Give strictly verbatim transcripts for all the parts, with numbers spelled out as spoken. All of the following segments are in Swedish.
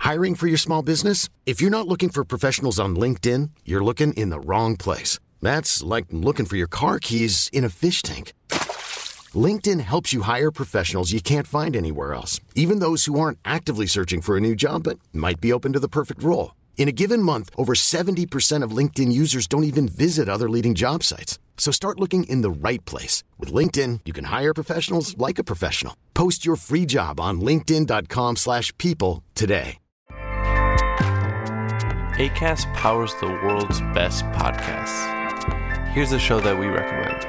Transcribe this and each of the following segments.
Hiring for your small business? If you're not looking for professionals on LinkedIn, you're looking in the wrong place. That's like looking for your car keys in a fish tank. LinkedIn helps you hire professionals you can't find anywhere else, even those who aren't actively searching for a new job but might be open to the perfect role. In a given month, over seventy percent of LinkedIn users don't even visit other leading job sites. So start looking in the right place. With LinkedIn, you can hire professionals like a professional. Post your free job on linkedin dot com slash people today. Acast powers the world's best podcasts. Here's a show that we recommend.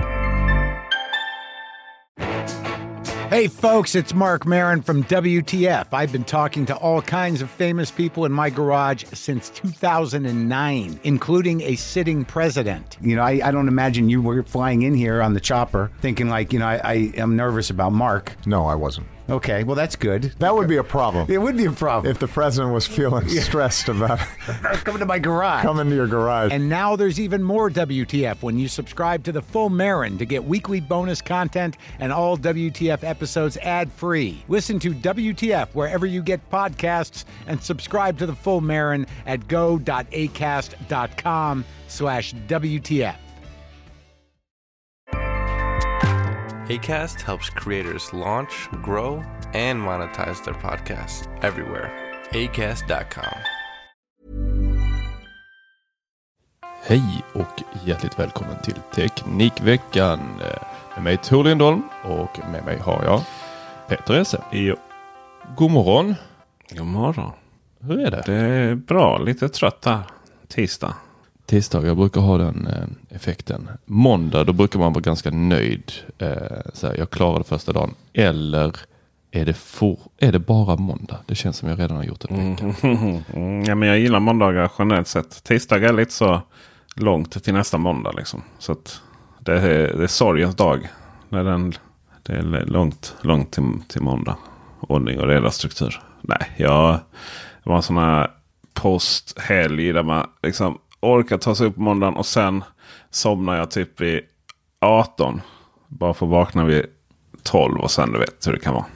Hey folks, it's Mark Maron from W T F. I've been talking to all kinds of famous people in my garage since two thousand nine, including a sitting president. You know, I, I don't imagine you were flying in here on the chopper thinking like, you know, I, I am nervous about Mark. No, I wasn't. Okay, well, that's good. That would be a problem. It would be a problem. If the president was feeling stressed about coming to my garage. Coming to your garage. And now there's even more W T F when you subscribe to the full Maron to get weekly bonus content and all W T F episodes ad-free. Listen to W T F wherever you get podcasts and subscribe to the full Maron at go.acast.com slash WTF. Acast helps creators launch, grow, and monetize their podcasts everywhere. acast dot com. Hej och hjärtligt välkommen till Teknikveckan. Med mig Tor Lindholm och med mig har jag Peter Esse. Jo. God morgon. God morgon. Hur är det? Det är bra, lite trött här. Tisdag. Tisdag, jag brukar ha den eh, effekten. Måndag, då brukar man vara ganska nöjd. Eh, så här, jag klarade första dagen. Eller är det, for, är det bara måndag? Det känns som jag redan har gjort en vecka. Mm, mm, ja, men jag gillar måndagar generellt sett. Tisdag är lite så långt till nästa måndag liksom. Så att det är, det är sorgens dag. När den, det är långt, långt till, till måndag. Ordning och reda struktur. Nej, jag det var en sån här posthelg där man liksom orkar ta sig upp på måndagen och sen somnar jag typ vid arton. Bara för att vakna vid tolv och sen du vet hur det kan vara.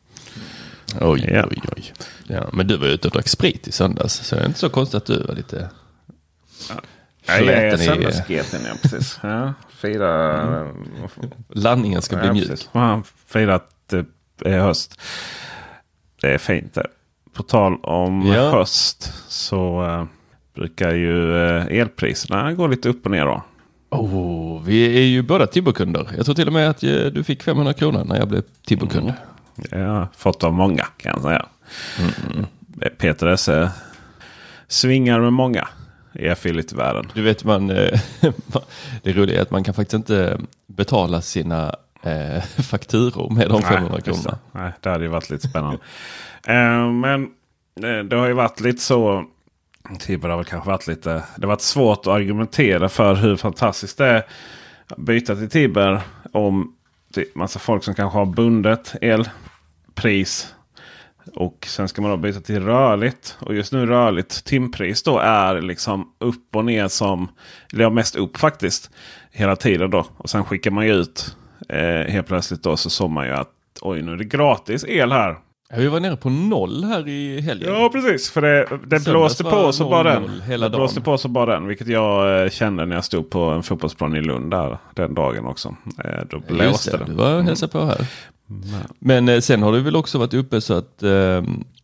Oj, ja. oj, oj. Ja, men du var ute och drack sprit i söndags. Så det är inte så konstigt att du var lite... Ja, jag är söndagsgeten, ja precis. Ja, fira... Mm. Landningen ska bli ja, mjuk. Precis. Ja, fira att det är höst. Det är fint där. På tal om ja. höst så... Uh, brukar ju elpriserna gå lite upp och ner då. Oh, vi är ju båda Tibbo-kunder. Jag tror till och med att du fick femhundra kronor när jag blev Tibbo-kund. Mm. Jag har fått av många kan jag säga. Mm. Peter Esse svingar med många i affiliate-världen. Du vet, man, det roliga är att man kan faktiskt inte betala sina eh, fakturor med de femhundra kronorna. Nej, det hade ju varit lite spännande. uh, men det har ju varit lite så... Tibber har väl kanske varit lite... Det har varit svårt att argumentera för hur fantastiskt det är att byta till Tibber om det massa folk som kanske har bundet elpris och sen ska man då byta till rörligt. Och just nu rörligt timpris då är liksom upp och ner som... Eller mest upp faktiskt hela tiden då. Och sen skickar man ju ut eh, helt plötsligt då så såg man ju att oj, nu är det gratis el här. Vi var nere på noll här i helgen. Ja, precis. För det, det blåste på så bara den. Det blåste på så bara den. Vilket jag eh, kände när jag stod på en fotbollsplan i Lund där den dagen också. Eh, då blåste det, det. Du var och hälsade på här. Mm. Men eh, sen har du väl också varit uppe så att eh,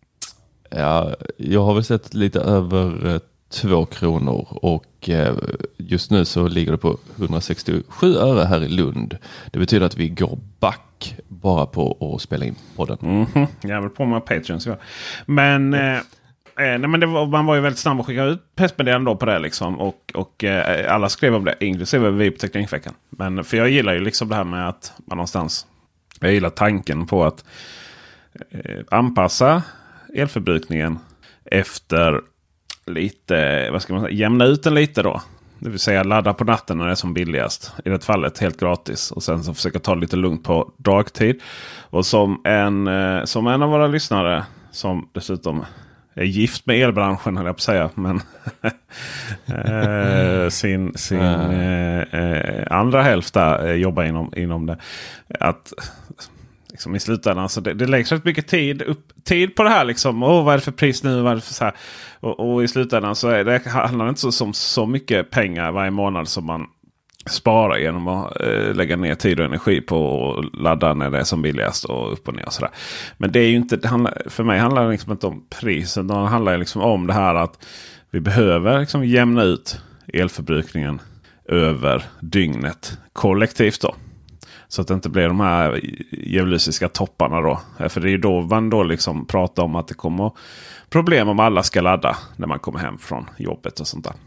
ja, jag har väl sett lite över eh, två kronor. Och eh, just nu så ligger det på hundrasextiosju öre här i Lund. Det betyder att vi går back bara på att spela in podden. Mm-hmm. Jag vill på med Patreons. Ja. Men, eh, nej, men det var, man var ju väldigt snabb att skicka ut pressmeddelanden då på det liksom. Och, och eh, alla skrev om det, inklusive vi på Teknikveckan. Men för jag gillar ju liksom det här med att man någonstans... Jag gillar tanken på att eh, anpassa elförbrukningen efter lite, vad ska man säga, jämna ut den lite då. Det vill säga ladda på natten när det är som billigast. I det fallet helt gratis. Och sen så försöka ta lite lugnt på dagtid. Och som en, eh, som en av våra lyssnare som dessutom är gift med elbranschen, höll jag på att säga. Men eh, sin, sin eh, eh, andra hälft där eh, jobbar inom, inom det. Att liksom, i slutändan. Så det, det läggs rätt mycket tid, upp, tid på det här. Liksom. Oh, vad är det för pris nu? Vad är det för så här? Och, och i slutändan så är det, handlar det inte så, som, så mycket pengar varje månad som man sparar genom att eh, lägga ner tid och energi på att ladda när det är som billigast och upp och ner och sådär. Men det är ju inte, det handlar, för mig handlar det liksom inte om priset. Det handlar liksom om det här att vi behöver liksom jämna ut elförbrukningen över dygnet kollektivt då. Så att det inte blir de här djävulusiska topparna då. För det är ju då man då liksom pratar om att det kommer problem om alla ska ladda när man kommer hem från jobbet och sånt där.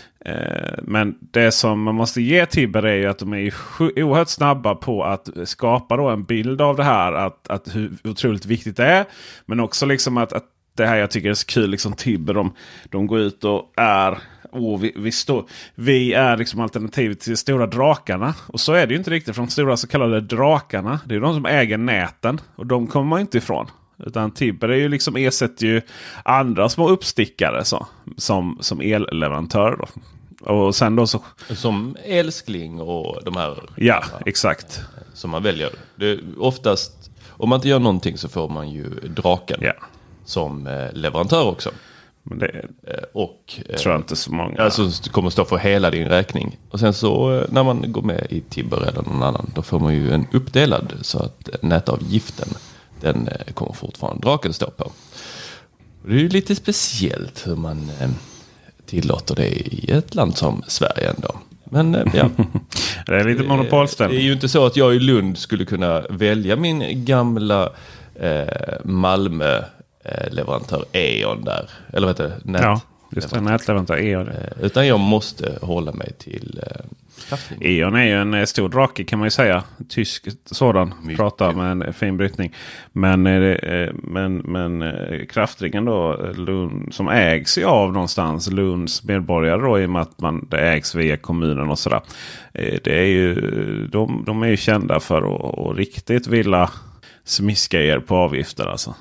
Men det som man måste ge Tibber är ju att de är oerhört snabba på att skapa då en bild av det här. Att, att hur otroligt viktigt det är. Men också liksom att, att det här jag tycker är så kul. Liksom Tibber, de, de går ut och är... Oh, vi, vi, stå, vi är liksom alternativet till de stora drakarna. Och så är det ju inte riktigt. För de stora så kallade drakarna, det är ju de som äger näten. Och de kommer man inte ifrån. Utan Tibber är ju liksom ersätter ju andra små uppstickare så, som, som elleverantör då. Och sen då så... Som Älskling och de här... Ja, exakt. Som man väljer. Det är oftast, om man inte gör någonting så får man ju Draken ja. som leverantör också. Men det och, tror jag inte så många. Alltså kommer stå för hela din räkning. Och sen så när man går med i Tibber eller någon annan, då får man ju en uppdelad så att nätavgiften, den kommer fortfarande Draken stå på. Och det är ju lite speciellt hur man tillåter det i ett land som Sverige ändå. Men ja. Det är lite monopolställning. Det är ju inte så att jag i Lund skulle kunna välja min gamla eh, Malmö eh, leverantör E.ON där. Eller vad heter det? Nät. Ja, just det. Nätleverantör E.ON. Eh, utan jag måste hålla mig till eh, kraftlinjen. E.ON är ju en stor drake kan man ju säga. Tysk sådan. Mycket. Pratar med en fin brytning. Men, eh, men, men eh, kraftringen då, Lund, som ägs ju av någonstans Lunds medborgare då, i och med att man, det ägs via kommunen och sådär. Eh, det är ju, de, de är ju kända för att, att riktigt vilja smiska er på avgifter alltså.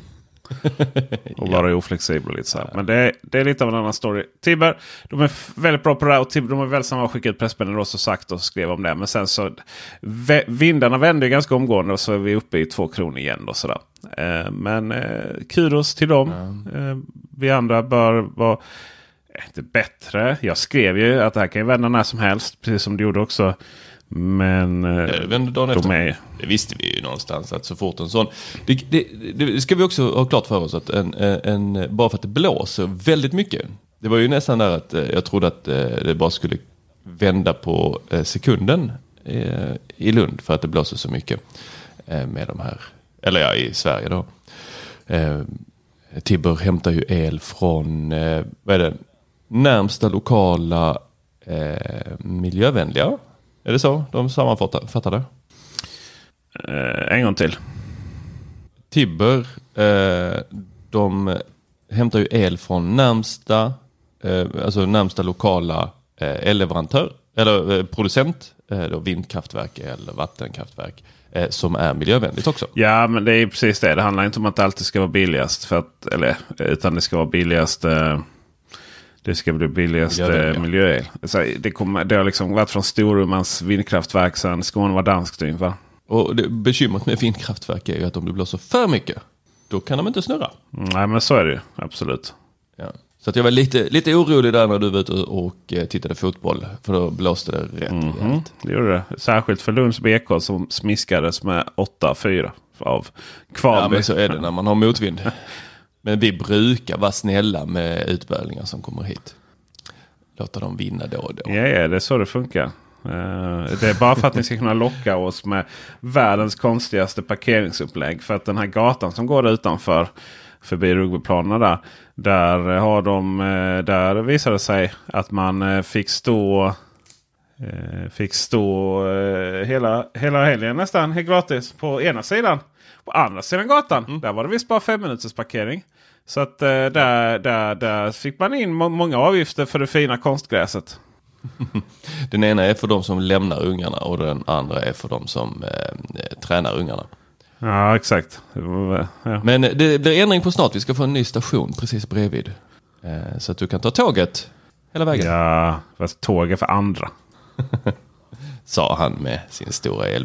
Och vara ja. oflexibel lite så här. Men det är, det är lite av en annan story. Tibber, de är väldigt bra på det här. Och Tibber, de har väldigt samma skickat pressbänden och så sagt och skrev om det. Men sen så v- vindarna vände ganska omgående och så är vi uppe i två kronor igen då sådär. Eh, men eh, kudos till dem. Mm. Eh, vi andra bör vara inte bättre. Jag skrev ju att det här kan ju vända när som helst. Precis som du gjorde också. Men ja, de efter. Är... det visste vi ju någonstans att så fort en sån det, det, det ska vi också ha klart för oss att en, en, bara för att det blåser väldigt mycket, det var ju nästan där att jag trodde att det bara skulle vända på sekunden i Lund för att det blåser så mycket med de här, eller ja, i Sverige då. Tibber hämtar ju el från vad är det, närmsta lokala miljövänliga. Är det så de sammanfattar det? Eh, en gång till. Tibber, eh, de hämtar ju el från närmsta, eh, alltså närmsta lokala eh, elleverantör eller eh, producent, eh, då vindkraftverk eller vattenkraftverk eh, som är miljövänligt också. Ja, men det är precis det. Det handlar inte om att det alltid ska vara billigast, för att, eller, utan det ska vara billigast. Eh, Det ska bli billigast miljöel. miljöel. Det, kommer, det har liksom varit från Storumans vindkraftverk sedan Skåne var danskt ungefär. Och det, bekymret med vindkraftverk är ju att om det blåser för mycket, då kan de inte snurra. Nej, men så är det ju. Absolut. Ja. Så att jag var lite, lite orolig där när du var ute och, och tittade fotboll. För då blåste det rätt mm-hmm. Det gjorde det. Särskilt för Lunds B K som smiskades med åtta fyra av Kvalby. Ja, men så är det när man har motvind. Men vi brukar vara snälla med utbärlingar som kommer hit. Låta dem vinna då och då. Ja, ja, det är så det funkar. Uh, det är bara för att ni ska kunna locka oss med världens konstigaste parkeringsupplägg. För att den här gatan som går där utanför, förbi rugbyplanerna där. Där, har de, där visar det sig att man fick stå... Fick stå hela, hela helgen nästan helt gratis på ena sidan. På andra sidan gatan, mm. där var det visst bara fem minuters parkering. Så att eh, där, där, där fick man in må- många avgifter för det fina konstgräset. Den ena är för de som lämnar ungarna och den andra är för de som eh, tränar ungarna. Ja, exakt. Ja. Men det blir ändring på snart. Vi ska få en ny station precis bredvid. Eh, så att du kan ta tåget hela vägen. Ja, fast tåget för andra. Sa han med sin stora elbil.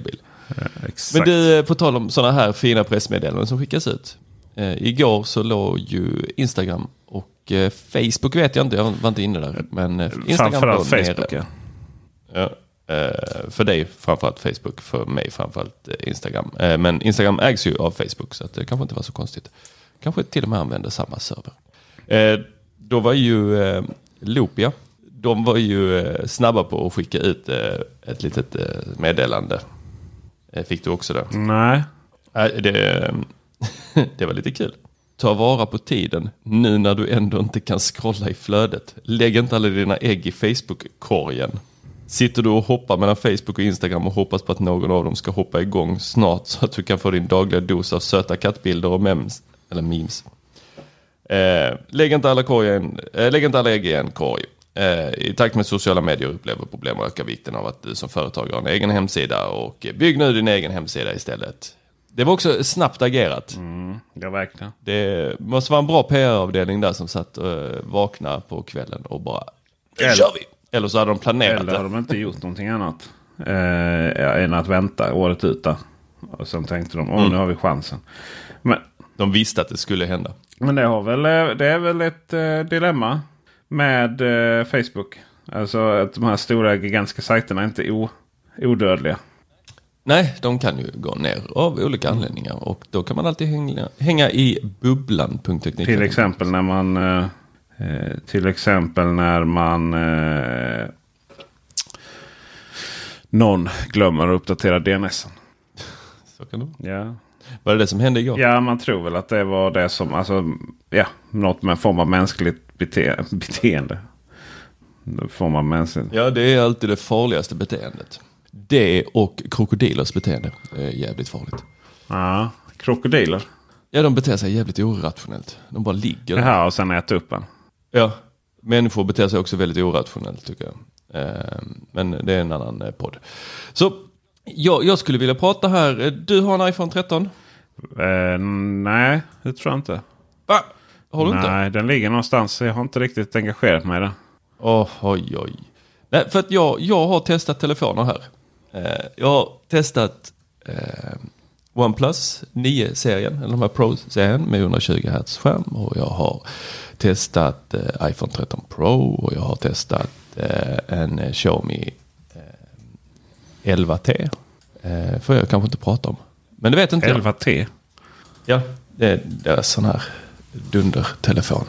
Ja, exakt. Men du, på tal om sådana här fina pressmeddelanden som skickas ut. Eh, igår så låg ju Instagram och eh, Facebook vet jag inte, jag var inte inne där. Men eh, Instagram framförallt Facebook, ja. Ja. Eh, för dig framförallt Facebook, för mig framförallt eh, Instagram. Eh, men Instagram ägs ju av Facebook så att det kanske inte var så konstigt. Kanske till och med använder samma server. Eh, då var ju eh, Loopia, de var ju eh, snabba på att skicka ut eh, ett litet eh, meddelande. Eh, fick du också det? Nej. Eh, det, det var lite kul. Ta vara på tiden nu när du ändå inte kan scrolla i flödet. Lägg inte alla dina ägg i Facebook-korgen. Sitter du och hoppar mellan Facebook och Instagram och hoppas på att någon av dem ska hoppa igång snart så att du kan få din dagliga dos av söta kattbilder och memes. Eller memes. Eh, lägg, inte alla korgen, eh, lägg inte alla ägg i en korg. Eh, I takt med sociala medier upplever problem och ökar vikten av att du som företag har en egen hemsida och bygg nu din egen hemsida istället. Det var också snabbt agerat. Mm, ja, verkligen. Det måste vara en bra P R-avdelning där som satt och uh, vakna på kvällen och bara, nu eller, kör vi! Eller så hade de planerat eller det. har de inte gjort någonting annat eh, än att vänta året ut där. Och sen tänkte de, åh mm. nu har vi chansen. Men, de visste att det skulle hända. Men det, har väl, det är väl ett eh, dilemma med eh, Facebook. Alltså att de här stora gigantiska sajterna är inte o, odödliga. Nej, de kan ju gå ner av olika mm. anledningar. Och då kan man alltid hänga, hänga i bubblan. Till exempel när man... Eh, eh, till exempel när man... Eh, någon glömmer att uppdatera D N S. Så kan det. Ja. Var det det som hände igår? Ja, man tror väl att det var det som... Alltså, ja, något med en form av mänskligt bete- beteende. Form av mänskligt. Ja, det är alltid det farligaste beteendet. Det och krokodilers beteende är jävligt farligt. Ja, krokodiler. Ja, de beter sig jävligt orationellt. De bara ligger där. Jaha, och sen äter upp en. Ja, människor beter sig också väldigt orationellt tycker jag. Men det är en annan podd. Så jag, jag skulle vilja prata här. Du har en iPhone tretton? Eh, nej, det tror jag inte. Va? Har du nej, inte? Nej, den ligger någonstans. Jag har inte riktigt engagerat mig i det. Oh, oj, oj. Nej, för att jag, jag har testat telefoner här. Eh, jag har testat eh, OnePlus nio-serien, eller de här Pro-serien med hundratjugo hertz skärm. Och jag har testat eh, iPhone tretton Pro och jag har testat eh, en Xiaomi eh, elva T. Eh, får jag kanske inte prata om. Men det vet inte elva T? Jag. Ja, det är, det är sån här dundertelefon.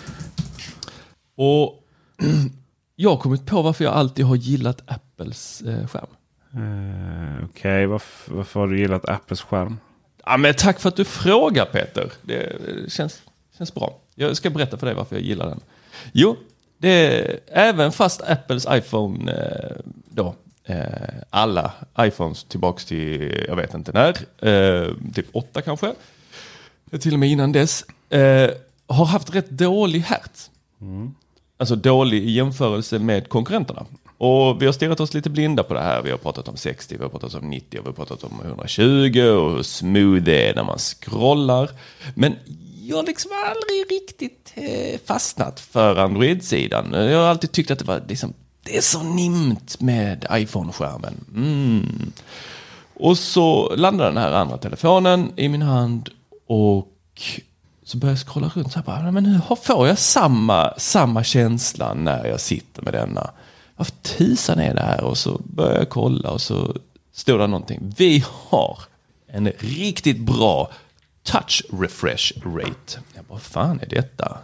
Och jag har kommit på varför jag alltid har gillat Apples eh, skärm. Uh, Okej, okay. varför, varför har du gillat Apples skärm? Ja, men tack för att du frågar, Peter. Det känns, känns bra. Jag ska berätta för dig varför jag gillar den. Jo, det är även fast Apples iPhone eh, då, eh, alla iPhones tillbaks till, jag vet inte när, eh, typ åtta kanske, till och med innan dess, eh, har haft rätt dålig hertz. Mm. Alltså dålig i jämförelse med konkurrenterna. Och vi har stirrat oss lite blinda på det här. Vi har pratat om sextio, vi har pratat om nittio, vi har pratat om hundratjugo och hur smooth det är när man scrollar. Men jag har liksom aldrig riktigt eh, fastnat för Android-sidan. Jag har alltid tyckt att det var liksom, det är så nimt med iPhone-skärmen. Mm. Och så landade den här andra telefonen i min hand och så börjar jag scrolla runt så här bara, men hur får jag samma, samma känsla när jag sitter med denna? Varför tusan är det här? Och så börjar jag kolla och så står det någonting. Vi har en riktigt bra touch refresh rate. Jag bara, vad fan är detta?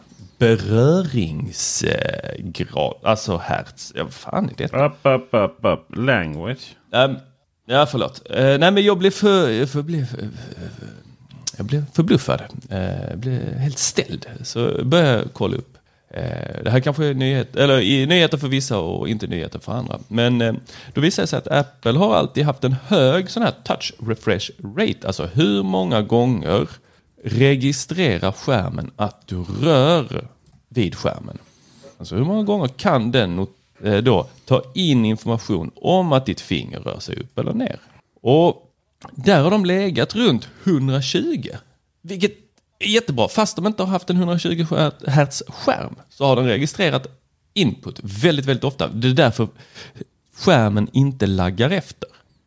Beröringsgrad, alltså hertz. Ja, vad fan är detta? Up, up, up, up. Language. Um, ja, förlåt. Uh, nej, men jag blev för... för, blev, för, för jag blev förbluffad. Jag blev helt ställd. Så började jag kolla upp. Det här kanske är nyhet, eller nyheter för vissa och inte nyheter för andra. Men då visar det sig att Apple har alltid haft en hög sån här touch refresh rate. Alltså hur många gånger registrerar skärmen att du rör vid skärmen. Alltså hur många gånger kan den då ta in information om att ditt finger rör sig upp eller ner. Och där har de legat runt hundratjugo. Vilket är jättebra. Fast de inte har haft en hundratjugo hertz skärm så har den registrerat input väldigt, väldigt ofta. Det är därför skärmen inte laggar efter.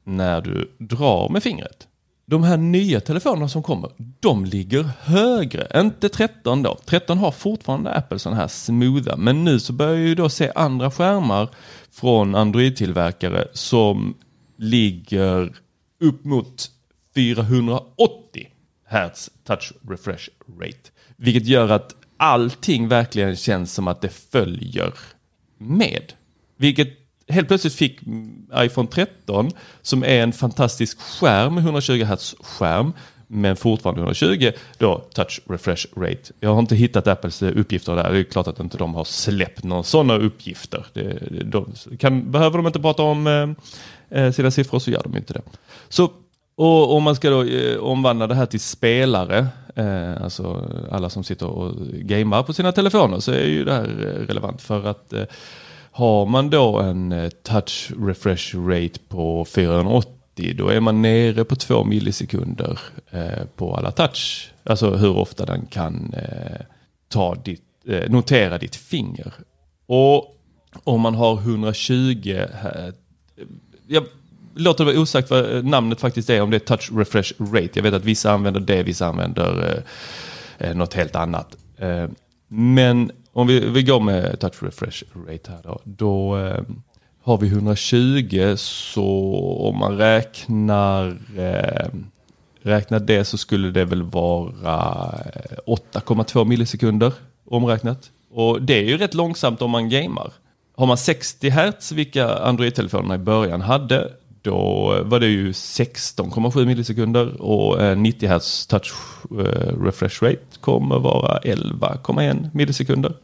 när du drar med fingret. De här nya telefonerna som kommer, de ligger högre. Inte tretton då. tretton har fortfarande Apple sån här smootha. Men nu så börjar ju då se andra skärmar från Android-tillverkare som ligger upp mot fyrahundraåttio hertz touch refresh rate. Vilket gör att allting verkligen känns som att det följer med. Vilket helt plötsligt fick iPhone tretton, som är en fantastisk skärm med hundratjugo hertz skärm, men fortfarande hundratjugo då touch refresh rate. Jag har inte hittat Apples uppgifter där. Det är klart att inte de har släppt några sådana uppgifter. Det, de, kan, behöver de inte prata om eh, sina siffror så gör de inte det. Så och om man ska då eh, omvandla det här till spelare, eh, alltså alla som sitter och gamer på sina telefoner, så är ju det här relevant för att eh, har man då en touch refresh rate på fyrahundraåttio, då är man nere på två millisekunder eh, på alla touch. Alltså hur ofta den kan eh, ta ditt, eh, notera ditt finger. Och om man har hundratjugo, eh, jag låter det vara osagt vad namnet faktiskt är, om det är touch refresh rate. Jag vet att vissa använder det, vissa använder eh, något helt annat. Eh, men om vi, vi går med touch refresh rate här då, då eh, har vi hundratjugo, så om man räknar eh, räknar det så skulle det väl vara åtta komma två millisekunder omräknat. Och det är ju rätt långsamt om man gamer. Har man sextio hertz, vilka Android-telefonerna i början hade, då var det ju sexton komma sju millisekunder, och nittio hertz touch refresh rate kommer vara elva komma en millisekunder.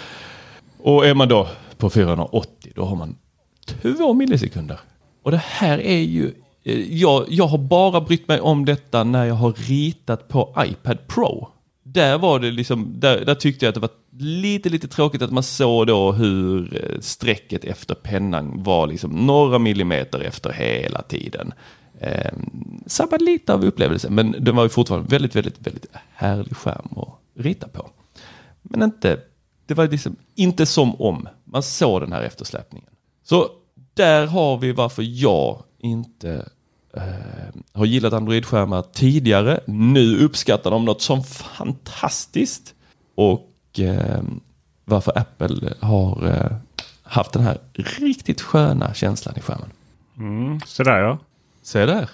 Och är man då på fyrahundraåttio, då har man två millisekunder. Och det här är ju, jag, jag har bara brytt mig om detta när jag har ritat på iPad Pro. Där var det liksom, där, där tyckte jag att det var lite lite tråkigt att man såg då hur strecket efter pennan var liksom några millimeter efter hela tiden. Eh, sabbat lite av upplevelsen, men det var ju fortfarande väldigt, väldigt, väldigt härlig skärm att rita på. Men inte, det var liksom inte som om man såg den här eftersläpningen. Så där har vi varför jag inte eh, har gillat Android-skärmar tidigare. Nu uppskattar de något som fantastiskt. Och eh, varför Apple har eh, haft den här riktigt sköna känslan i skärmen. Mm, så där ja. Se där.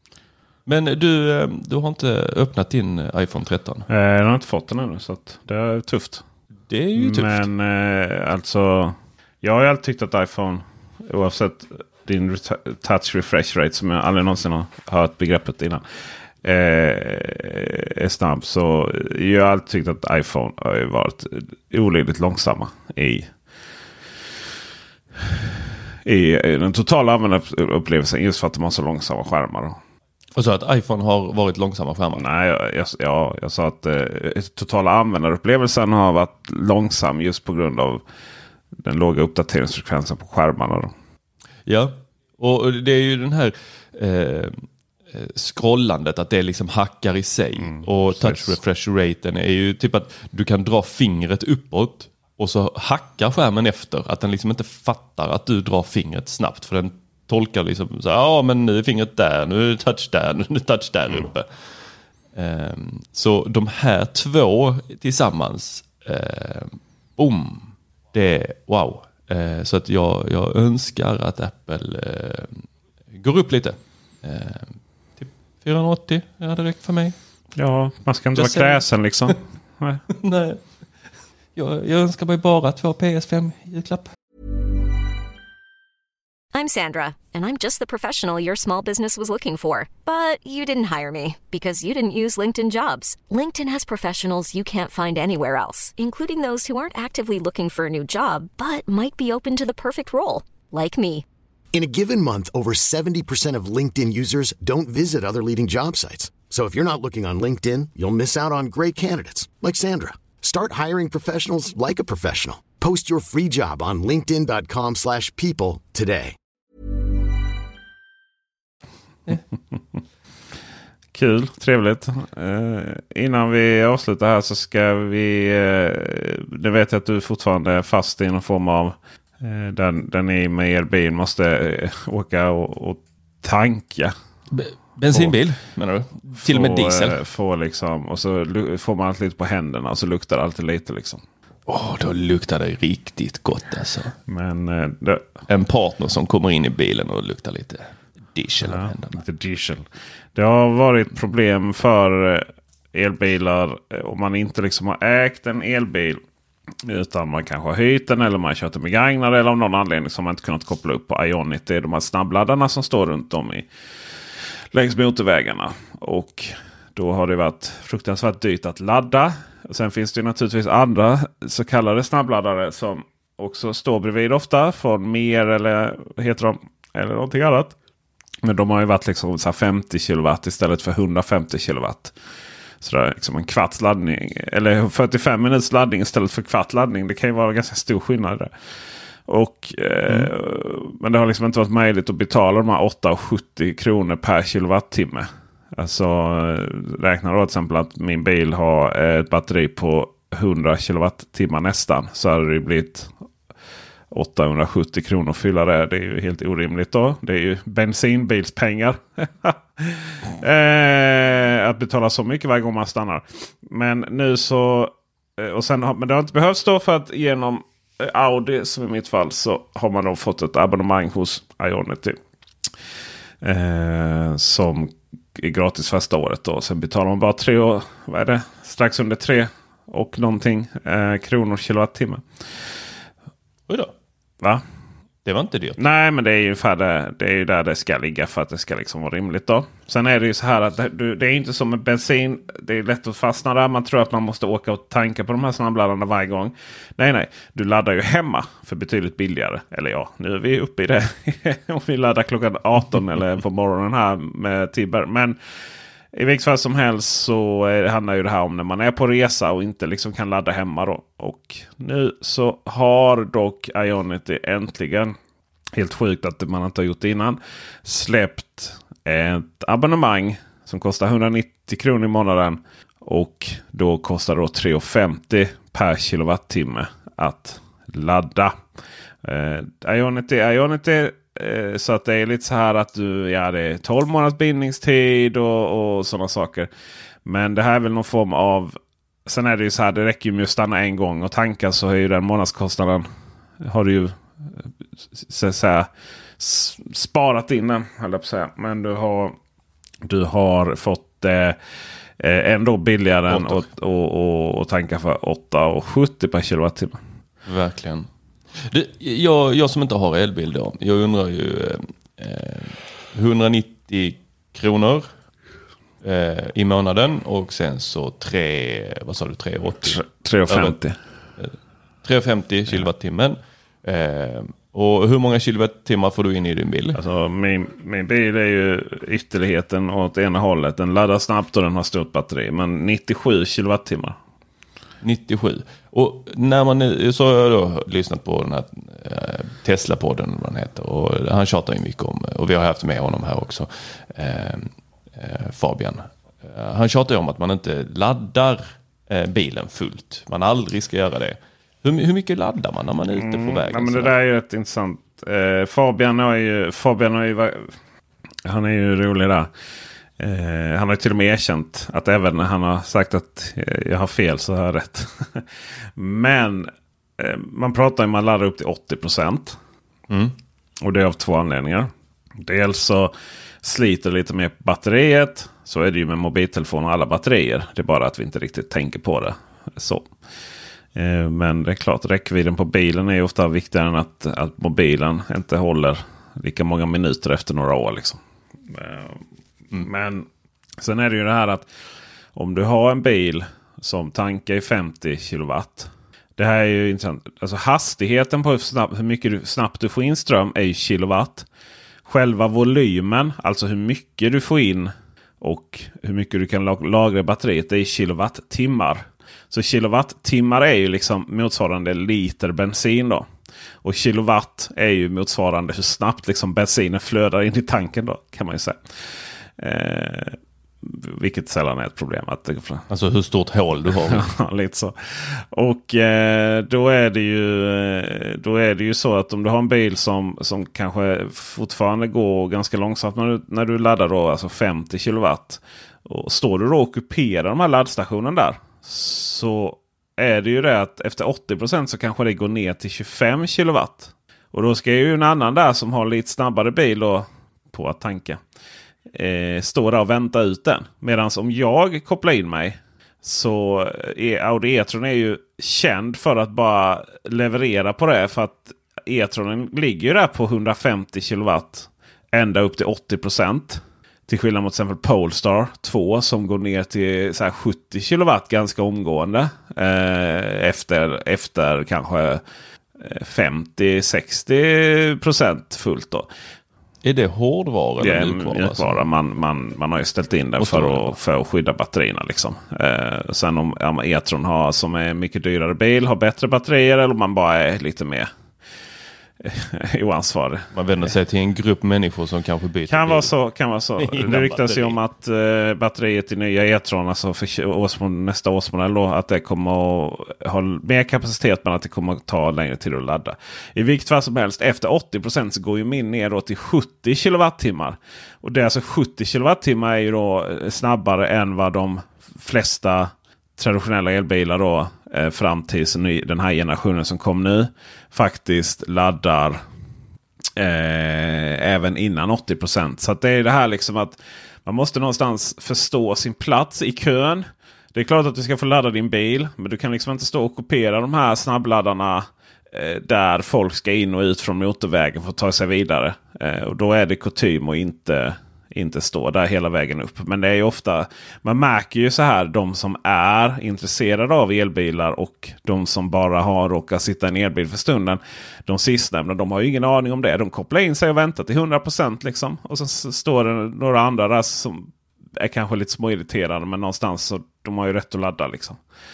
Men du, du har inte öppnat din iPhone tretton? Eh, jag har inte fått den ännu, så att det är tufft. Det är ju tufft. Men eh, alltså, jag har ju alltid tyckt att iPhone, oavsett din touch refresh rate, som jag aldrig någonsin har hört begreppet innan, eh, är snabb. Så jag har alltid tyckt att iPhone har varit olidligt långsamma i i den totala användarupplevelsen, just för att de har så långsamma skärmar. Och så att iPhone har varit långsamma skärmar? Nej, jag, jag, ja, jag sa att eh, totala användarupplevelsen har varit långsam just på grund av den låga uppdateringsfrekvensen på skärmarna då. Ja, och det är ju den här eh, scrollandet, att det liksom hackar i sig. Mm, och touch refresh raten är ju typ att du kan dra fingret uppåt och så hackar skärmen efter, att den liksom inte fattar att du drar fingret snabbt, för den tolkar liksom så, ja men nu är fingret där, nu är touch där, nu är touch där mm. uppe. Um, så de här två tillsammans, uh, boom, det är wow. Uh, så att jag, jag önskar att Apple uh, går upp lite. Uh, typ fyrahundraåttio hade räckt för mig. Ja, man ska inte vara kräsen liksom. Nej. Nej. Jag, jag önskar mig bara två P S fem julklapp. I'm Sandra, and I'm just the professional your small business was looking for. But you didn't hire me because you didn't use LinkedIn Jobs. LinkedIn has professionals you can't find anywhere else, including those who aren't actively looking for a new job, but might be open to the perfect role, like me. In a given month, over seventy percent of LinkedIn users don't visit other leading job sites. So if you're not looking on LinkedIn, you'll miss out on great candidates like Sandra. Start hiring professionals like a professional. Post your free job on linkedin dot com slash people today. Kul, trevligt. Uh, innan vi avslutar här så ska vi... Uh, det vet jag att du fortfarande är fast i någon form av... Uh, den, den är med er bil måste uh, åka och, och tanka. B- bensinbil menar du? Till och med diesel? Få, få liksom, och så får man allt lite på händerna och så luktar det alltid lite liksom. Åh, oh, då luktar det riktigt gott alltså. Men det... En partner som kommer in i bilen och luktar lite diesel. Ja, lite diesel. Det har varit problem för elbilar om man inte liksom har ägt en elbil. Utan man kanske har hyrt den eller man har kört den begagnad. Eller av någon anledning som man inte kunnat koppla upp på Ionity. Det är de här snabbladdarna som står runt om i längs motorvägarna. Och då har det varit fruktansvärt dyrt att ladda. Sen finns det naturligtvis andra så kallade snabbladdare som också står bredvid ofta. Från mer eller heter de eller någonting annat. Men de har ju varit liksom så här femtio kilowatt istället för hundrafemtio kilowatt. Så det är liksom en kvarts laddning. Eller fyrtiofem minuters laddning istället för kvart laddning. Det kan ju vara ganska stor skillnad där. Och, mm. eh, men det har liksom inte varit möjligt att betala de här åtta sjuttio kronor per kilowattimme. Alltså räknar då till exempel att min bil har ett batteri på hundra kilowattimmar nästan. Så hade det blivit åttahundrasjuttio kronor att fylla det. Det är ju helt orimligt då. Det är ju bensinbilspengar. eh, att betala så mycket varje gång man stannar. Men nu så... Och sen, men det har inte behövts då för att genom Audi som i mitt fall så har man då fått ett abonnemang hos Ionity. Eh, som är gratis första året då. Sen betalar man bara tre och, vad är det? Strax under tre och någonting eh, kronor kilowattimme. Oj då. Va? Det var inte dyrt. Nej, men det är ju ungefär det, det är ju där det ska ligga för att det ska liksom vara rimligt då. Sen är det ju så här att det, det är inte som med bensin. Det är lätt att fastna där. Man tror att man måste åka och tanka på de här snabbladdarna varje gång. Nej, nej. Du laddar ju hemma för betydligt billigare. Eller ja, nu är vi uppe i det. Om vi laddar klockan arton eller på morgonen här med Tibber. Men i vilket fall som helst så handlar ju det här om när man är på resa och inte liksom kan ladda hemma då. Och nu så har dock Ionity äntligen, helt sjukt att man inte har gjort det innan, släppt ett abonnemang som kostar hundranittio kronor i månaden. Och då kostar då tre kronor femtio per kilowattimme att ladda. Eh, Ionity, Ionity så att det är lite så här att du, ja, det är tolv månaders bindningstid och, och sådana saker. Men det här är väl någon form av... Sen är det ju så här, det räcker ju med att stanna en gång och tanka så är ju den månadskostnaden... Har du ju så att säga, sparat in den, höll jag på att säga. Men du har, du har fått eh, ändå billigare än och, och, och, och tanka för åtta sjuttio per kilowattimme. Verkligen. Det, jag, jag som inte har elbil då, jag undrar ju eh, hundranittio kronor eh, i månaden och sen så tre, vad sa du, tre åttio? tre femtio. tre femtio kilowattimmen. Eh, och hur många kilowattimmar får du in i din bil? Alltså min, min bil är ju ytterligheten åt ena hållet. Den laddar snabbt och den har stort batteri. Men nittiosju kilowattimmar. nittiosju. Och när man nu, så har jag då lyssnat på den här eh, Tesla-podden, vad han heter, och han tjatar ju mycket om, och vi har haft med honom här också, eh, eh, Fabian. Eh, han tjatar ju om att man inte laddar eh, bilen fullt. Man aldrig ska göra det. Hur, hur mycket laddar man när man är ute på vägen? Mm, men det där är ju rätt intressant. Eh, Fabian har ju, Fabian har ju, han är ju rolig där. Eh, han har till och med erkänt att även när han har sagt att eh, jag har fel så har jag rätt. Men eh, man pratar om att man laddar upp till åttio procent. Mm. Och det är av två anledningar. Dels så sliter lite mer på batteriet. Så är det ju med mobiltelefon och alla batterier. Det är bara att vi inte riktigt tänker på det. Så. Eh, men det är klart, räckvidden på bilen är ofta viktigare än att, att mobilen inte håller lika många minuter efter några år liksom. Eh, Mm. Men sen är det ju det här att om du har en bil som tankar i femtio kilowatt. Det här är ju intressant. Alltså hastigheten på hur, snabb, hur mycket du, snabbt du får in ström är ju kilowatt. Själva volymen, alltså hur mycket du får in och hur mycket du kan lagra i batteriet, det är kilowattimmar. Så kilowattimmar är ju liksom motsvarande liter bensin då. Och kilowatt är ju motsvarande hur snabbt liksom bensinen flödar in i tanken då, kan man ju säga. Eh, vilket sällan är ett problem. Att det, alltså hur stort hål du har. Ja, lite så. Och eh, då är det ju då är det ju så att om du har en bil som, som kanske fortfarande går ganska långsamt när du, när du laddar då, alltså femtio kilowatt. Och står du då och ockuperar de här laddstationen där, så är det ju det att efter åttio procent så kanske det går ner till tjugofem kilowatt. Och då ska ju en annan där som har lite snabbare bil då, på att tanka, eh, stå där och vänta ut den. Medan om jag kopplar in mig, så är Audi e-tron är ju känd för att bara leverera på det. För att e-tronen ligger ju där på hundrafemtio kilowatt ända upp till åttio procent. Till skillnad mot till exempel Polestar två som går ner till så här sjuttio kilowatt ganska omgående. Eh, efter, efter kanske femtio till sextio procent fullt då. Är det hårdvara det eller är mjukvara? mjukvara. Man, man, man har ju ställt in den för att, för att skydda batterierna. Liksom. Eh, sen om ja, e-tron har, som är mycket dyrare bil, har bättre batterier, eller om man bara är lite mer oansvarig. Man vänder sig till en grupp människor som kanske byter kan bil. Vara så, kan vara så. Det ryktas ju om att uh, batteriet i nya e-tron, alltså för årsmodell, nästa årsmodell då, att det kommer att ha mer kapacitet, men att det kommer att ta längre tid att ladda. I vilket fall som helst, efter åttio procent så går ju min ner då till sjuttio kilowattimmar. Och det är alltså sjuttio kilowattimmar är ju då snabbare än vad de flesta traditionella elbilar då, eh, fram till ny, den här generationen som kom nu, faktiskt laddar eh, även innan åttio procent. Så att det är det här liksom att man måste någonstans förstå sin plats i kön. Det är klart att du ska få ladda din bil, men du kan liksom inte stå och kopiera de här snabbladdarna eh, där folk ska in och ut från motorvägen för att ta sig vidare. Eh, och då är det kutym och inte... inte stå där hela vägen upp. Men det är ju ofta, man märker ju så här, de som är intresserade av elbilar och de som bara har råkat sitta i en elbil för stunden, de sistnämnda, de har ju ingen aning om det. De kopplar in sig och väntar till hundra procent liksom. Och så står det några andra där som är kanske lite småirriterade, men någonstans så de har ju rätt att ladda liksom.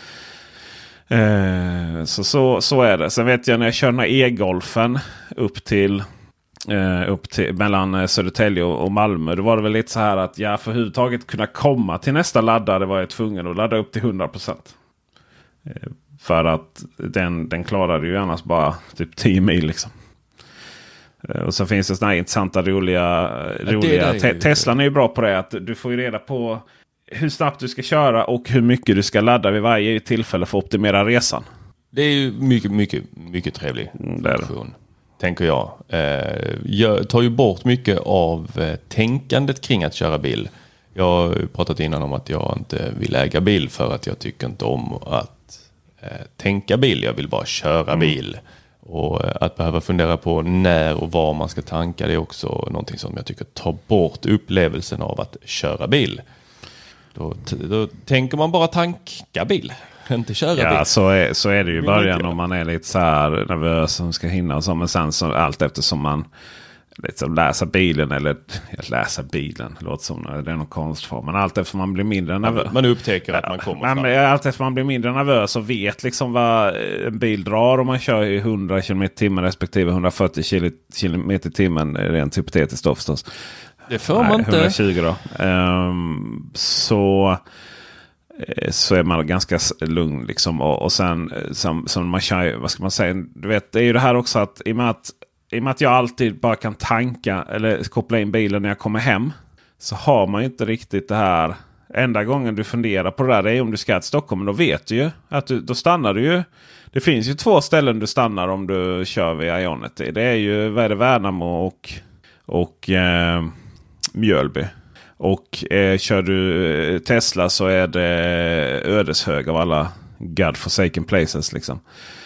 Eh, så, så, så är det. Sen vet jag när jag kör den här e-golfen upp till Uh, upp till mellan Södertälje och, och Malmö. Då var det väl lite så här att ja, för överhuvudtaget kunna komma till nästa laddare var jag tvungen att ladda upp till hundra procent. Uh, för att den, den klarade ju annars bara typ tio mil liksom. Uh, och så finns det sådana här intressanta, roliga... roliga det, det är ju... Teslan är ju bra på det, att du får ju reda på hur snabbt du ska köra och hur mycket du ska ladda vid varje tillfälle för att optimera resan. Det är ju mycket, mycket, mycket trevlig mm, det är det. Tänker jag. Eh, jag tar ju bort mycket av eh, tänkandet kring att köra bil. Jag har pratat innan om att jag inte vill äga bil för att jag tycker inte om att eh, tänka bil. Jag vill bara köra mm. bil. Och eh, att behöva fundera på när och var man ska tanka, det är också någonting som jag tycker tar bort upplevelsen av att köra bil. Då, då tänker man bara tanka bil. Inte köra ja, bil. så är, så är det ju i början om man är lite så här nervös som ska hinna och så. Men sen så allt eftersom man liksom läser bilen eller läsa bilen låter som det är någon konstform. Men allt eftersom man blir mindre nervös. Man upptäcker att man kommer fram. Men allt eftersom man blir mindre nervös och vet liksom vad en bil drar om man kör i hundra kilometer i timmen respektive hundrafyrtio kilometer i timmen, rent hypotetiskt då förstås. Det får man inte. hundratjugo då. Um, så... så är man ganska lugn liksom. Och, och sen som, som man kör, vad ska man säga, du vet, det är ju det här också att i och med att, i och med att jag alltid bara kan tanka eller koppla in bilen när jag kommer hem, så har man ju inte riktigt det här. Enda gången du funderar på det där, det är om du ska till Stockholm, då vet du ju att du, då stannar du ju. Det finns ju två ställen du stannar om du kör via Ionity. Det är ju vad är det, Värnamo och, och eh, Mjölby. Och eh, kör du Tesla så är det Ödeshög av alla godforsaken places liksom.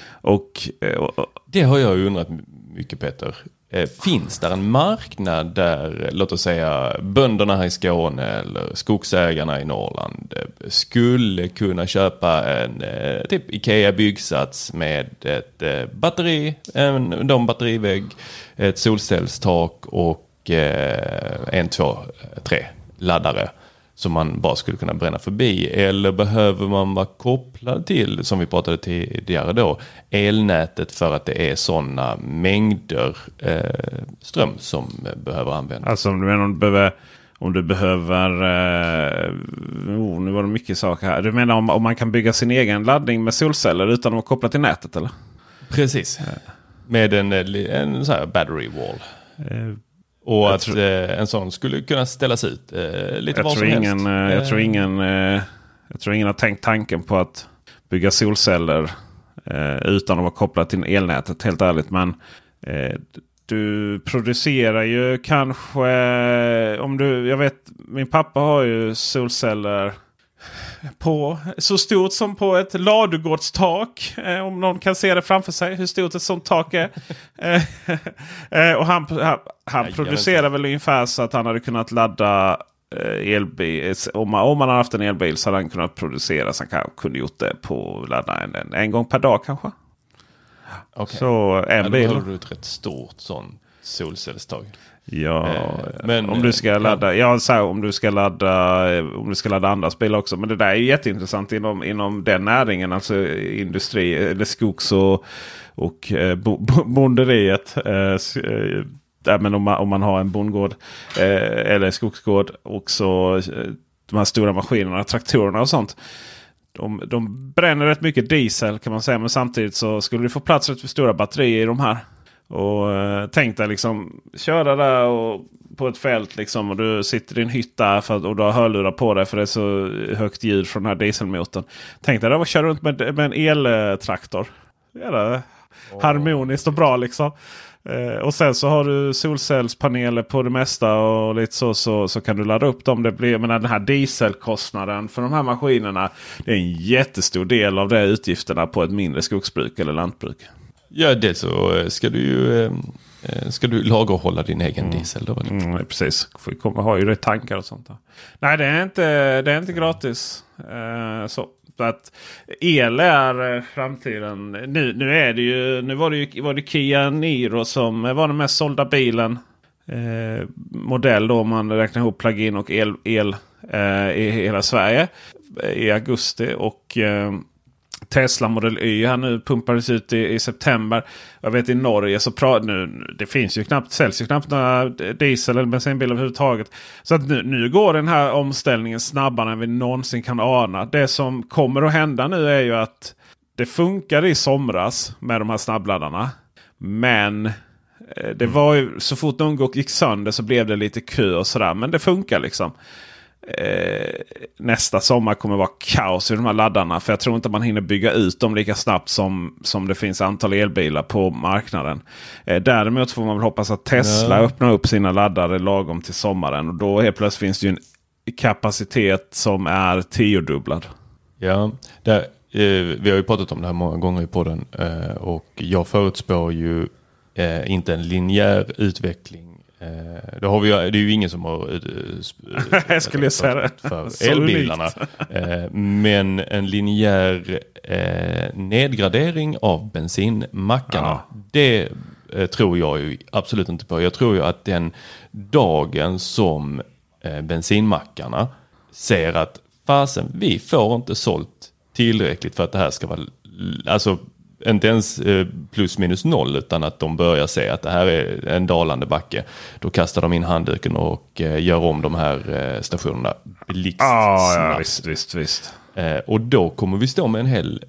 Och, eh, och, det har jag undrat mycket, Peter. Eh, finns där en marknad där, låt oss säga, bönderna här i Skåne eller skogsägarna i Norrland eh, skulle kunna köpa en eh, typ Ikea byggsats med ett eh, batteri, en de batterivägg, ett solcellstak och eh, en, två, tre laddare som man bara skulle kunna bränna förbi, eller behöver man vara kopplad till, som vi pratade tidigare då, elnätet för att det är sådana mängder eh, ström som behöver användas? Alltså om du menar om du behöver, om du behöver... Eh, oh, nu var det mycket saker här. Du menar om, om man kan bygga sin egen laddning med solceller utan att vara kopplad till nätet, eller? Precis. Med en, en så här battery wall. Eh, Och att tror, eh, en sån skulle kunna ställas ut eh, lite jag vad tror som ingen, helst. eh, jag, tror ingen, eh, jag tror ingen har tänkt tanken på att bygga solceller eh, utan att vara kopplad till elnätet, helt ärligt. Men eh, du producerar ju kanske... om du, jag vet, min pappa har ju solceller på så stort som på ett ladugårdstak. Eh, om någon kan se det framför sig, hur stort ett sånt tak är. eh, och han, han, han Nej, producerar väl ungefär så att han hade kunnat ladda eh, elbil. Om man, om man hade haft en elbil så hade han kunnat producera, så han kan, kunde gjort det på ladda en, en, en gång per dag kanske. Okay. Så en ja, bil. då har du ett rätt stort sån solcellstag. Ja, eh, men om du ska ladda, ja. Ja, så här, om du ska ladda, om du ska ladda andra bilar också. Men det där är jätteintressant inom inom den näringen, alltså industri eller skogs och och eh, bo, bonderiet. Eh, där, men om man om man har en bondgård eh, eller skogsgård och så eh, de här stora maskinerna, traktorerna och sånt. De, de bränner rätt mycket diesel kan man säga, men samtidigt så skulle du få plats rätt för stora batterier i de här. Och eh, tänk dig liksom köra där och på ett fält liksom, och du sitter i en hytt där för, och du har hörlurar på dig för det är så högt ljud från den här dieselmotorn. Tänk dig där att köra runt med, med en eltraktor. Det är det oh. harmoniskt och bra liksom. Eh, och sen så har du solcellspaneler på det mesta och lite så, så, så kan du ladda upp dem. Det blir, men den här dieselkostnaden för de här maskinerna, det är en jättestor del av de utgifterna på ett mindre skogsbruk eller lantbruk. Ja, det så ska du ju eh, ska du laga och hålla din egen mm. diesel då. Mm, precis. Får komma, har ju det tankar och sånt där. Nej, det är inte, det är inte gratis. Eh, så. Så att el är framtiden. Nu, nu är det ju, nu var det ju var det Kia Niro som var den mest sålda bilen. Eh, modell då, om man räknar ihop plug-in och el, el eh, i hela Sverige i augusti. Och eh, Tesla Model Y här nu pumpades ut i, i september. Jag vet i Norge så pra, nu, det finns ju knappt, säljs ju knappt några diesel eller bensinbilar överhuvudtaget. Så att nu, nu går den här omställningen snabbare än vi någonsin kan ana. Det som kommer att hända nu är ju att det funkar i somras med de här snabbladdarna. Men eh, det var ju, så fort någon gick sönder så blev det lite kö och sådär. Men det funkar liksom. Eh, nästa sommar kommer vara kaos i de här laddarna, för jag tror inte man hinner bygga ut dem lika snabbt som, som det finns antal elbilar på marknaden. Eh, däremot får man väl hoppas att Tesla ja. öppnar upp sina laddare lagom till sommaren, och då helt plötsligt finns det ju en kapacitet som är tiodubblad. Ja, där, eh, vi har ju pratat om det här många gånger i podden eh, och jag förutspår ju eh, inte en linjär utveckling. Eh, det, har vi, det är ju ingen som har eh, jag skulle säga det för elbilarna. Eh, men en linjär eh, nedgradering av bensinmackarna, ja. det eh, tror jag ju absolut inte på. Jag tror ju att den dagen som eh, bensinmackarna ser att fasen, vi får inte sålt tillräckligt för att det här ska vara, alltså inte ens plus minus noll, utan att de börjar se att det här är en dalande backe. Då kastar de in handduken och gör om de här stationerna blixtsnabbt. Ah, ja, visst, visst, visst. Och då kommer vi stå med en hel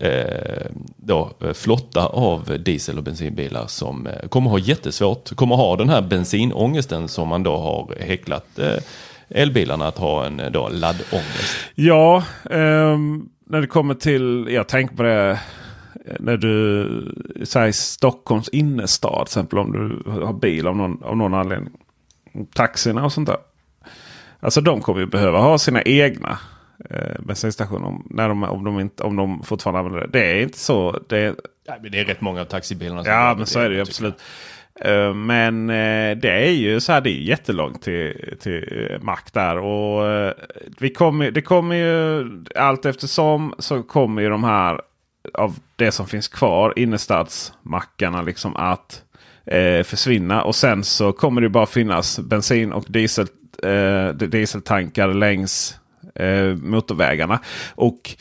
då, flotta av diesel- och bensinbilar som kommer ha jättesvårt. Kommer ha den här bensinångesten som man då har häcklat elbilarna att ha en då laddångest. Ja, um, när det kommer till, jag tänker på det när du säger Stockholms innerstad till exempel, om du har bil av någon, av någon anledning, taxierna och sånt där, alltså de kommer ju behöva ha sina egna eh, bensinstationer om, när de, om, de inte, om de fortfarande använder det. Det är inte så det är, ja, men det är rätt många taxibilarna som ja, men så är det ju absolut. Uh, men uh, det är ju så här, det är jättelångt till, till mack där, och uh, vi kommer, det kommer ju allt eftersom så kommer ju de här av det som finns kvar, innerstadsmackarna liksom att eh, försvinna, och sen så kommer det bara finnas bensin- och diesel, eh, dieseltankar längs eh, motorvägarna. Och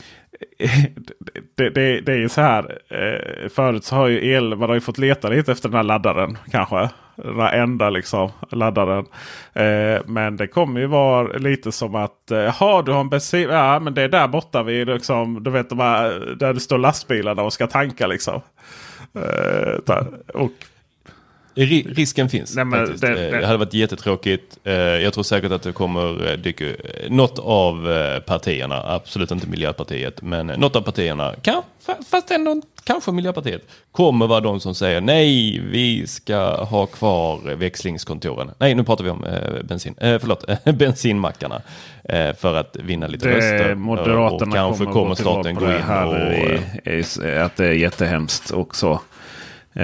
det, det, det är ju så här, eh, förut så har ju el, man har ju fått leta lite efter den här laddaren kanske. varenda liksom laddaren. Eh, men det kommer ju vara lite som att jaha, du har en bensin. Ja, men det är där borta vi liksom, du vet de här, där det står lastbilarna och ska tanka liksom. Eh, där, och Risken finns. Nej, men faktiskt. Det, det, det. det hade varit jättetråkigt. Jag tror säkert att det kommer dyka något av partierna, absolut inte Miljöpartiet, men något av partierna, kan, fast ändå kanske Miljöpartiet, kommer vara de som säger nej, vi ska ha kvar växlingskontoren. Nej, nu pratar vi om eh, bensin. Eh, förlåt, bensinmackarna eh, för att vinna lite det, röster. Moderaterna och kanske kommer, kommer staten gå in här och... I, i, att det är jättehemskt också. Eh,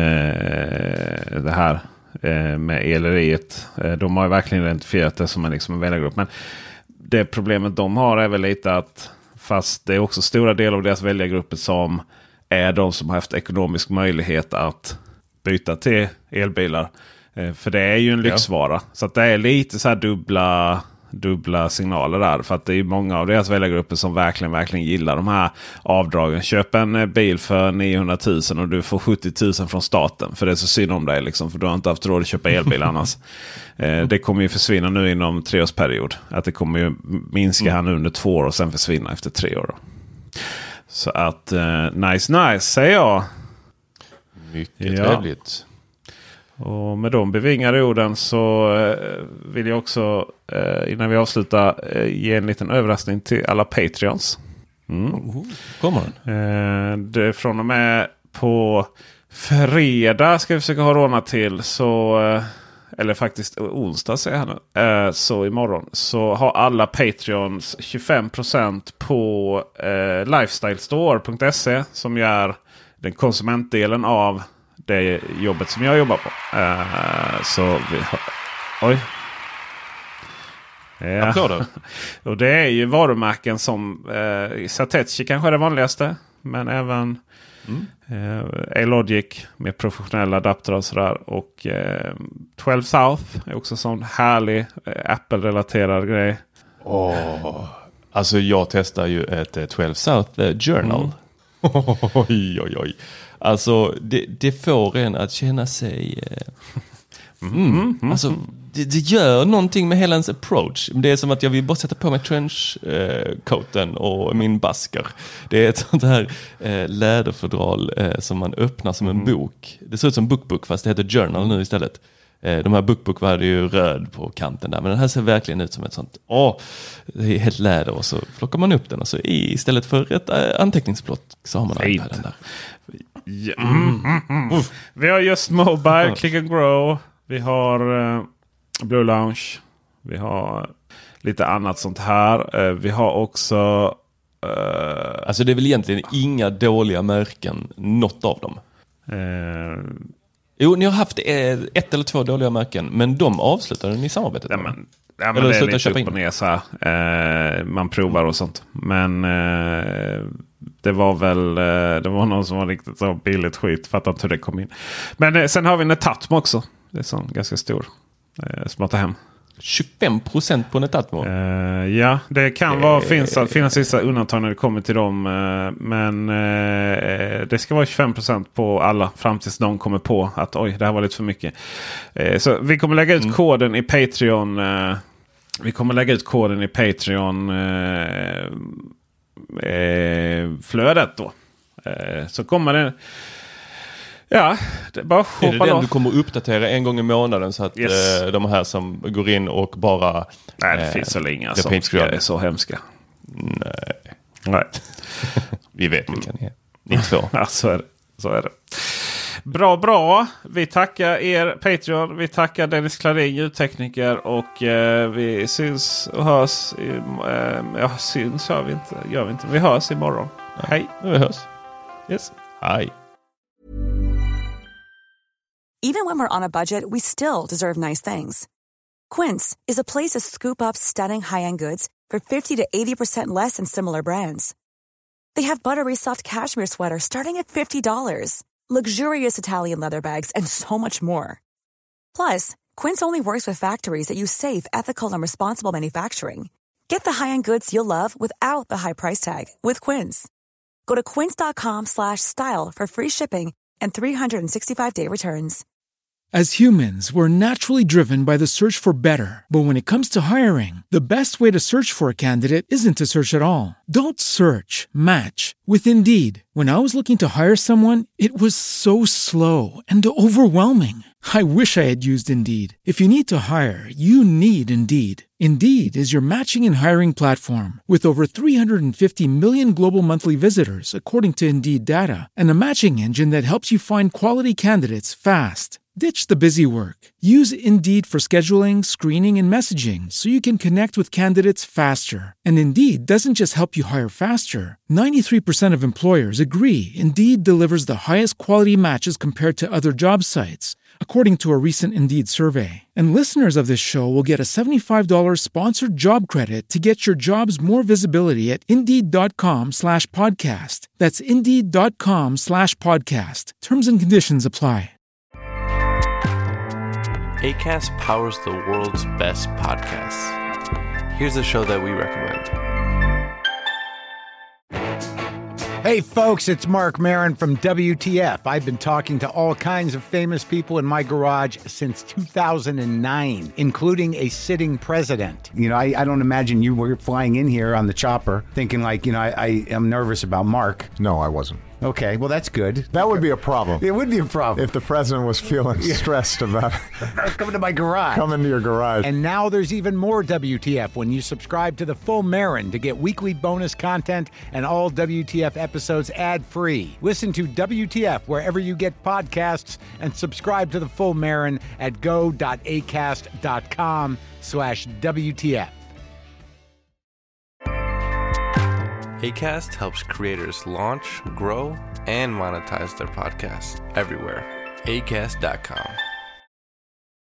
det här eh, med eleriet. Eh, de har ju verkligen identifierat det som en, liksom en väljargrupp. Men det problemet de har är väl lite att fast det är också stora delar av deras väljargrupper som är de som har haft ekonomisk möjlighet att byta till elbilar. Eh, för det är ju en lyxvara. Ja. Så att det är lite så här dubbla... dubbla signaler där. För att det är många av deras väljargrupper som verkligen, verkligen gillar de här avdragen. Köp en bil för niohundratusen och du får sjuttio tusen från staten. För det är så synd om dig liksom. För du har inte haft råd att köpa elbil annars. eh, det kommer ju försvinna nu inom treårsperiod. Att det kommer ju minska här nu under två år och sen försvinna efter tre år. Då. Så att eh, nice, nice säger jag. Mycket ja. Trevligt. Och med de bevingade orden så eh, vill jag också eh, innan vi avslutar eh, ge en liten överraskning till alla Patreons. Mm. Oh, kommer den? Eh, det, från och med på fredag ska vi försöka ha råna till så eh, eller faktiskt onsdag säger jag nu. Eh, så imorgon så har alla Patreons tjugofem procent på eh, lifestylestore punkt se som gör den konsumentdelen av det jobbet som jag jobbar på. Uh, så vi har... Oj. Ja. Applåder. Och det är ju varumärken som uh, Satechi kanske är det vanligaste. Men även mm. uh, A-Logic med professionella adapter och sådär. Och uh, tolv South är också sån härlig uh, Apple-relaterad grej. Oh. Alltså jag testar ju ett uh, tolv South uh, Journal. Mm. oj, oj, oj. Alltså det, det får en att känna sig mm, mm, mm, alltså det, det gör någonting med hela ens approach. Det är som att jag vill bara sätta på mig trenchcoaten eh, och min basker. Det är ett sånt här eh, läderfodral eh, som man öppnar som en mm. bok. Det ser ut som bookbook fast det heter journal nu istället. Eh, de här bookbook var det ju röd på kanten där, men den här ser verkligen ut som ett sånt åh, det är helt läder och så plockar man upp den och så istället för ett äh, anteckningsblott så har man iPaden där. Ja. Mm, mm, mm. Vi har just Mobile, Click and Grow. Vi har uh, Blue Lounge. Vi har lite annat sånt här. Uh, vi har också... Uh, alltså det är väl egentligen inga dåliga märken, något av dem. Uh, jo, ni har haft ett eller två dåliga märken, men de avslutade ni samarbetet ja, med. Men, ja, men det är lite upp och ner så här. Uh, man provar och sånt. Men... Uh, Det var väl det var någon som var riktigt så billigt skit. Fattar inte hur det kom in. Men sen har vi Netatmo också. Det är sån ganska stor. Som man tar hem. tjugofem procent på Netatmo? Uh, ja, det kan vara, finns, finnas vissa undantag när det kommer till dem. Uh, men uh, det ska vara tjugofem procent på alla. Fram tills någon kommer på att oj, det här var lite för mycket. Uh, så vi kommer lägga ut mm. koden i Patreon. Uh, vi kommer lägga ut koden i Patreon. Uh, Eh, flödet då. Eh, så kommer det. Ja, det är bara att är det den du kommer uppdatera en gång i månaden så att yes. eh, de här som går in och bara nej, det eh, finns väl inga som är så hemska. Nej. Nej. Vi vet vilka ni är. Ni två. Ja, så är det. Så är det. Bra, bra. Vi tackar er Patreon. Vi tackar Dennis Klarin, ljudtekniker. Och eh, vi syns och hörs. I, eh, ja, syns hör vi inte. Gör vi inte. Vi hörs imorgon. Ja. Hej. Vi hörs. Yes. Hej. Even when we're on a budget, we still deserve nice things. Quince is a place to scoop up stunning high-end goods for fifty to eighty percent less than similar brands. They have buttery soft cashmere sweaters starting at fifty dollars. Luxurious Italian leather bags, and so much more. Plus, Quince only works with factories that use safe, ethical, and responsible manufacturing. Get the high-end goods you'll love without the high price tag with Quince. Go to quince dot com slash style for free shipping and three sixty-five day returns. As humans, we're naturally driven by the search for better. But when it comes to hiring, the best way to search for a candidate isn't to search at all. Don't search, match with Indeed. When I was looking to hire someone, it was so slow and overwhelming. I wish I had used Indeed. If you need to hire, you need Indeed. Indeed is your matching and hiring platform with over three hundred fifty million global monthly visitors, according to Indeed data, and a matching engine that helps you find quality candidates fast. Ditch the busy work. Use Indeed for scheduling, screening, and messaging so you can connect with candidates faster. And Indeed doesn't just help you hire faster. ninety-three percent of employers agree Indeed delivers the highest quality matches compared to other job sites, according to a recent Indeed survey. And listeners of this show will get a seventy-five dollars sponsored job credit to get your jobs more visibility at Indeed.com slash podcast. That's Indeed.com slash podcast. Terms and conditions apply. Acast powers the world's best podcasts. Here's a show that we recommend. Hey folks, it's Mark Maron from W T F. I've been talking to all kinds of famous people in my garage since two thousand nine, including a sitting president. You know, I, I don't imagine you were flying in here on the chopper thinking like, you know, I, I am nervous about Mark. No, I wasn't. Okay, well, that's good. That would be a problem. It would be a problem. If the president was feeling stressed about coming to my garage. Coming to your garage. And now there's even more W T F when you subscribe to the Full Marin to get weekly bonus content and all W T F episodes ad-free. Listen to W T F wherever you get podcasts and subscribe to the Full Marin at go.acast.com slash WTF. Acast helps creators launch, grow, and monetize their podcasts everywhere. acast dot com.